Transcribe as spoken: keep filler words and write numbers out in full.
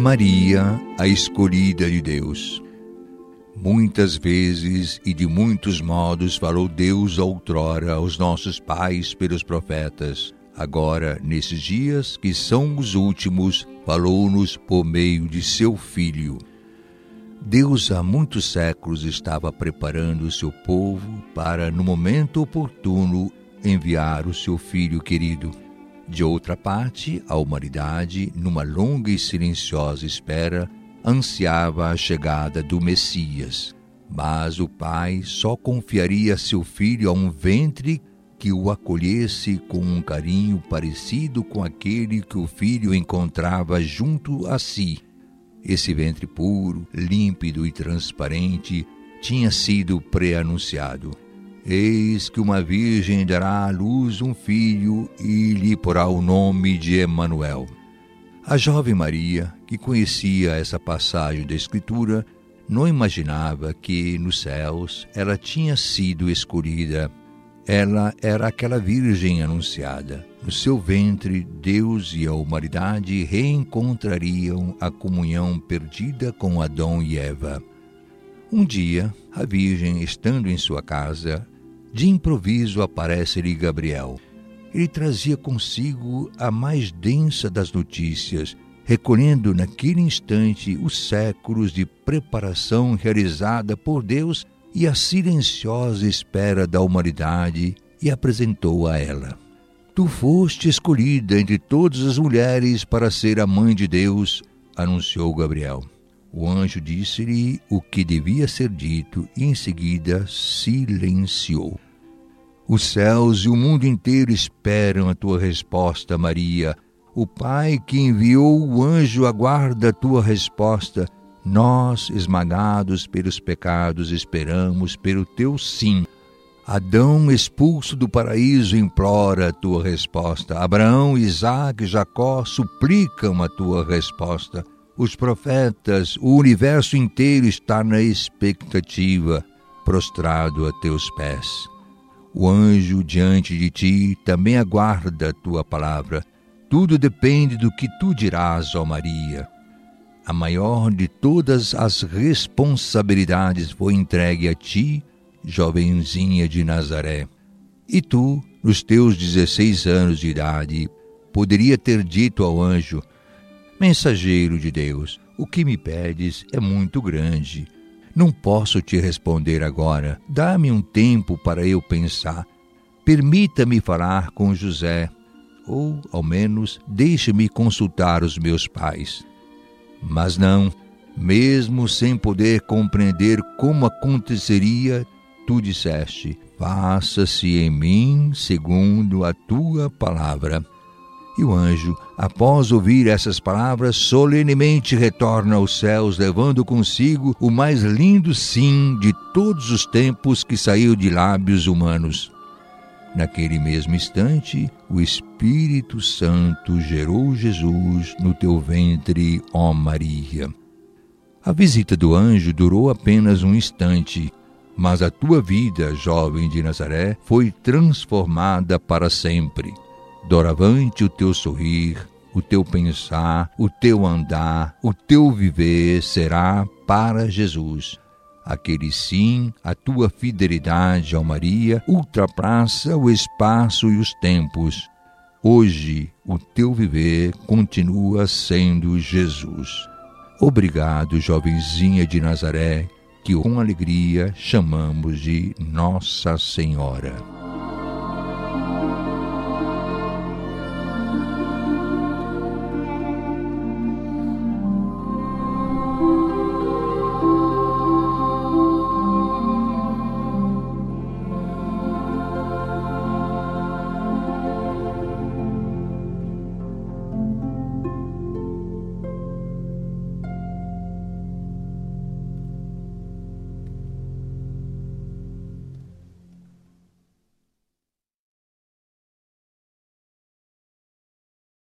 Maria, a escolhida de Deus. Muitas vezes e de muitos modos falou Deus outrora aos nossos pais pelos profetas. Agora, nesses dias, que são os últimos, falou-nos por meio de seu Filho. Deus há muitos séculos estava preparando o seu povo para, no momento oportuno, enviar o seu Filho querido. De outra parte, a humanidade, numa longa e silenciosa espera, ansiava a chegada do Messias. Mas o Pai só confiaria seu Filho a um ventre que o acolhesse com um carinho parecido com aquele que o Filho encontrava junto a si. Esse ventre puro, límpido e transparente tinha sido pré-anunciado. Eis que uma virgem dará à luz um filho e lhe porá o nome de Emanuel. A jovem Maria, que conhecia essa passagem da Escritura, não imaginava que, nos céus, ela tinha sido escolhida. Ela era aquela virgem anunciada. No seu ventre, Deus e a humanidade reencontrariam a comunhão perdida com Adão e Eva. Um dia, a virgem, estando em sua casa, de improviso aparece-lhe Gabriel. Ele trazia consigo a mais densa das notícias, recolhendo naquele instante os séculos de preparação realizada por Deus e a silenciosa espera da humanidade, e apresentou a ela. Tu foste escolhida entre todas as mulheres para ser a mãe de Deus, anunciou Gabriel. O anjo disse-lhe o que devia ser dito e em seguida silenciou. Os céus e o mundo inteiro esperam a tua resposta, Maria. O Pai que enviou o anjo aguarda a tua resposta. Nós, esmagados pelos pecados, esperamos pelo teu sim. Adão, expulso do paraíso, implora a tua resposta. Abraão, Isaque e Jacó suplicam a tua resposta. Os profetas, o universo inteiro está na expectativa, prostrado a teus pés. O anjo diante de ti também aguarda a tua palavra. Tudo depende do que tu dirás, ó Maria. A maior de todas as responsabilidades foi entregue a ti, jovenzinha de Nazaré. E tu, nos teus dezesseis anos de idade, poderia ter dito ao anjo: mensageiro de Deus, o que me pedes é muito grande. Não posso te responder agora. Dá-me um tempo para eu pensar. Permita-me falar com José, ou, ao menos, deixe-me consultar os meus pais. Mas não, mesmo sem poder compreender como aconteceria, tu disseste: faça-se em mim segundo a tua palavra. E o anjo, após ouvir essas palavras, solenemente retorna aos céus, levando consigo o mais lindo sim de todos os tempos que saiu de lábios humanos. Naquele mesmo instante, o Espírito Santo gerou Jesus no teu ventre, ó Maria. A visita do anjo durou apenas um instante, mas a tua vida, jovem de Nazaré, foi transformada para sempre. Doravante o teu sorrir, o teu pensar, o teu andar, o teu viver será para Jesus. Aquele sim, a tua fidelidade, ó Maria, ultrapassa o espaço e os tempos. Hoje, o teu viver continua sendo Jesus. Obrigado, jovenzinha de Nazaré, que com alegria chamamos de Nossa Senhora.